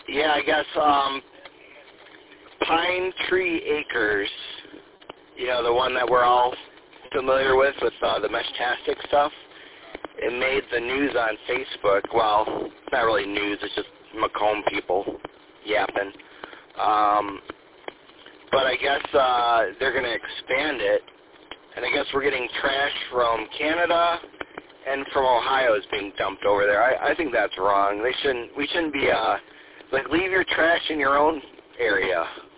Yeah, I guess Pine Tree Acres, you know, the one that we're all familiar with the Meshtastic stuff. It made the news on Facebook. Well, it's not really news, it's just Macomb people yapping. But I guess they're going to expand it, and I guess we're getting trash from Canada and from Ohio is being dumped over there. I think that's wrong. We shouldn't be, leave your trash in your own area.